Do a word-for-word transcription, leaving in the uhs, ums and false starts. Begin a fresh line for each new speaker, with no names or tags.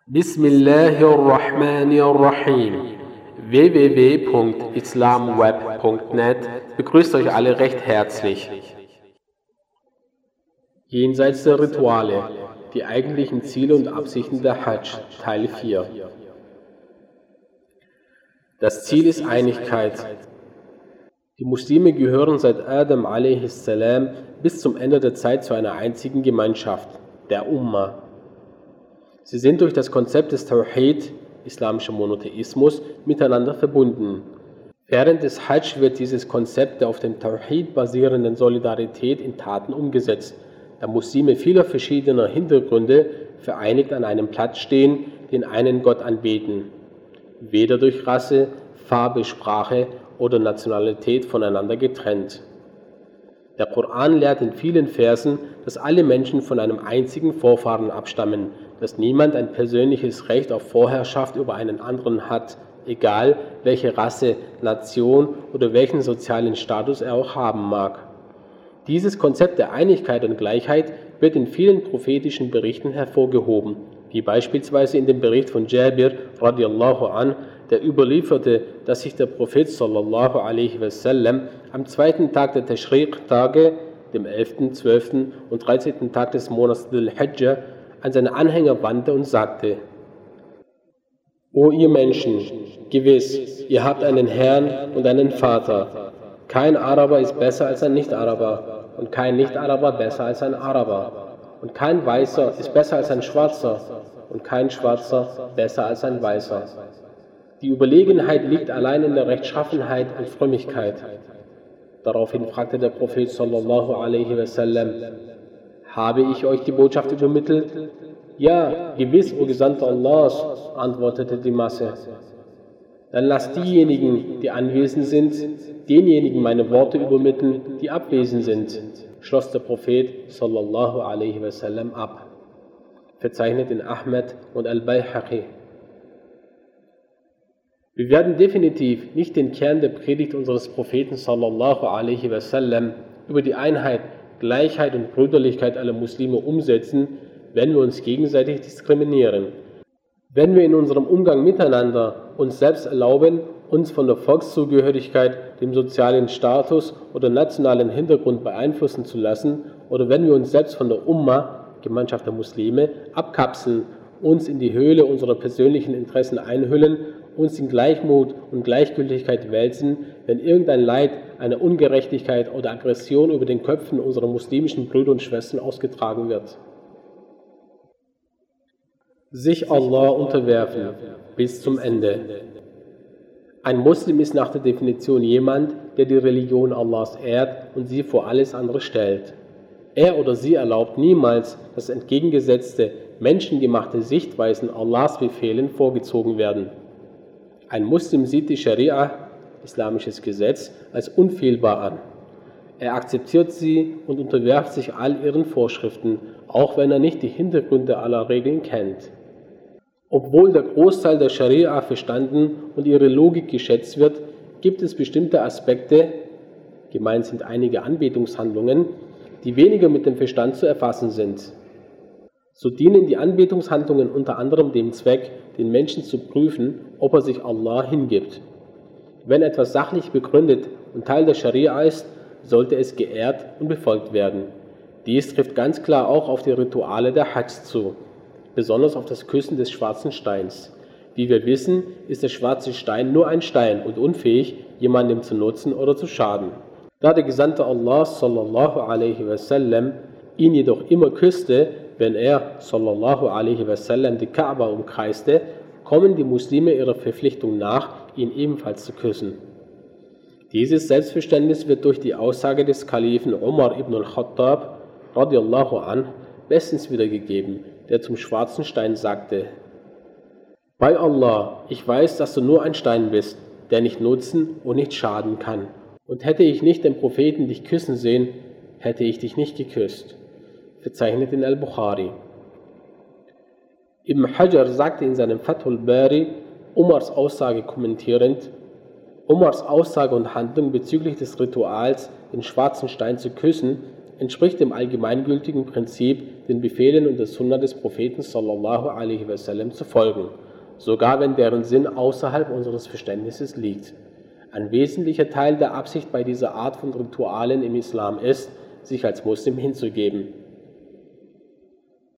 Bismillahirrahmanirrahim. w w w punkt islamweb punkt net begrüßt euch alle recht herzlich. Jenseits der Rituale, die eigentlichen Ziele und Absichten der Hajj, Teil vier. Das Ziel ist Einigkeit. Die Muslime gehören seit Adam a.s. bis zum Ende der Zeit zu einer einzigen Gemeinschaft, der Umma. Sie sind durch das Konzept des Tawhid, islamischer Monotheismus, miteinander verbunden. Während des Hajj wird dieses Konzept der auf dem Tawhid basierenden Solidarität in Taten umgesetzt, da Muslime vieler verschiedener Hintergründe vereinigt an einem Platz stehen, den einen Gott anbeten, weder durch Rasse, Farbe, Sprache oder Nationalität voneinander getrennt. Der Koran lehrt in vielen Versen, dass alle Menschen von einem einzigen Vorfahren abstammen, dass niemand ein persönliches Recht auf Vorherrschaft über einen anderen hat, egal welche Rasse, Nation oder welchen sozialen Status er auch haben mag. Dieses Konzept der Einigkeit und Gleichheit wird in vielen prophetischen Berichten hervorgehoben, wie beispielsweise in dem Bericht von Jabir radiallahu an, der überlieferte, dass sich der Prophet sallallahu alaihi wasallam am zweiten Tag der Taschriq-Tage, dem elften, zwölften und dreizehnten Tag des Monats Dhul-Hijjah, an seine Anhänger wandte und sagte: O ihr Menschen, gewiss, ihr habt einen Herrn und einen Vater. Kein Araber ist besser als ein Nicht-Araber und kein Nicht-Araber besser als ein Araber. Und kein Weißer ist besser als ein Schwarzer und kein Schwarzer besser als ein Weißer. Die Überlegenheit liegt allein in der Rechtschaffenheit und Frömmigkeit. Daraufhin fragte der Prophet sallallahu alaihi wasallam: Habe ich euch die Botschaft übermittelt? Ja, gewiss, o Gesandter Allahs, antwortete die Masse. Dann lasst diejenigen, die anwesend sind, denjenigen meine Worte übermitteln, die abwesend sind, schloss der Prophet sallallahu alaihi wasallam ab. Verzeichnet in Ahmed und Al-Bayhaqi. Wir werden definitiv nicht den Kern der Predigt unseres Propheten sallallahu alaihi wasallam über die Einheit, Gleichheit und Brüderlichkeit aller Muslime umsetzen, wenn wir uns gegenseitig diskriminieren. Wenn wir in unserem Umgang miteinander uns selbst erlauben, uns von der Volkszugehörigkeit, dem sozialen Status oder nationalen Hintergrund beeinflussen zu lassen, oder wenn wir uns selbst von der Umma, Gemeinschaft der Muslime, abkapseln, uns in die Höhle unserer persönlichen Interessen einhüllen, uns in Gleichmut und Gleichgültigkeit wälzen, wenn irgendein Leid, eine Ungerechtigkeit oder Aggression über den Köpfen unserer muslimischen Brüder und Schwestern ausgetragen wird. Sich Allah unterwerfen bis zum Ende. Ein Muslim ist nach der Definition jemand, der die Religion Allahs ehrt und sie vor alles andere stellt. Er oder sie erlaubt niemals, dass entgegengesetzte, menschengemachte Sichtweisen Allahs Befehlen vorgezogen werden. Ein Muslim sieht die Scharia, islamisches Gesetz, als unfehlbar an. Er akzeptiert sie und unterwerft sich all ihren Vorschriften, auch wenn er nicht die Hintergründe aller Regeln kennt. Obwohl der Großteil der Scharia verstanden und ihre Logik geschätzt wird, gibt es bestimmte Aspekte, gemeint sind einige Anbetungshandlungen, die weniger mit dem Verstand zu erfassen sind. So dienen die Anbetungshandlungen unter anderem dem Zweck, den Menschen zu prüfen, ob er sich Allah hingibt. Wenn etwas sachlich begründet und Teil der Scharia ist, sollte es geehrt und befolgt werden. Dies trifft ganz klar auch auf die Rituale der Hajj zu, besonders auf das Küssen des schwarzen Steins. Wie wir wissen, ist der schwarze Stein nur ein Stein und unfähig, jemandem zu nutzen oder zu schaden. Da der Gesandte Allah sallallahu alaihi wasallam ihn jedoch immer küsste, wenn er sallallahu alaihi wasallam die Kaaba umkreiste, kommen die Muslime ihrer Verpflichtung nach, ihn ebenfalls zu küssen. Dieses Selbstverständnis wird durch die Aussage des Kalifen Umar ibn al-Khattab radiallahu anh bestens wiedergegeben, der zum schwarzen Stein sagte: Bei Allah, ich weiß, dass du nur ein Stein bist, der nicht nutzen und nicht schaden kann. Und hätte ich nicht den Propheten dich küssen sehen, hätte ich dich nicht geküsst. Verzeichnet in Al-Bukhari. Ibn Hajar sagte in seinem Fathul Bari, Umars Aussage kommentierend: Umars Aussage und Handlung bezüglich des Rituals, den schwarzen Stein zu küssen, entspricht dem allgemeingültigen Prinzip, den Befehlen und der Sunna des Propheten sallallahu alaihi wasallam zu folgen, sogar wenn deren Sinn außerhalb unseres Verständnisses liegt. Ein wesentlicher Teil der Absicht bei dieser Art von Ritualen im Islam ist, sich als Muslim hinzugeben.